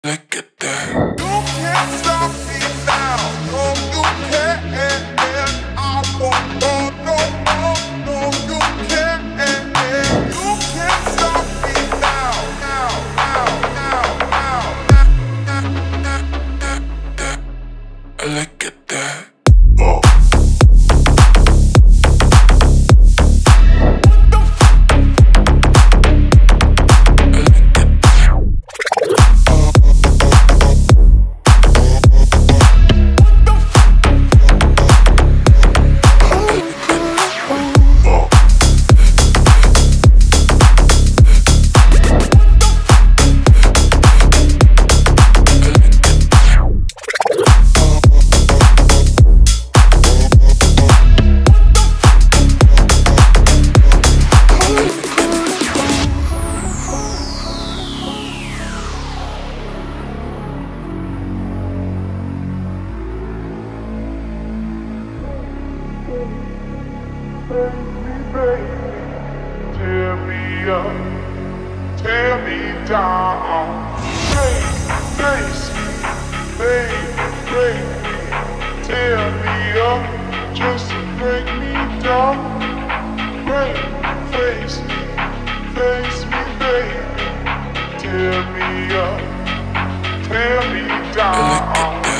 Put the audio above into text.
Look at that. You can't stop me now. No, you can't. I won't go no more. No, you can't. You can't stop me now. Look at that. Tear me up, tear me down. Face me, break me. Tear me up, just break me down. Face me, baby. Tear me up, tear me down.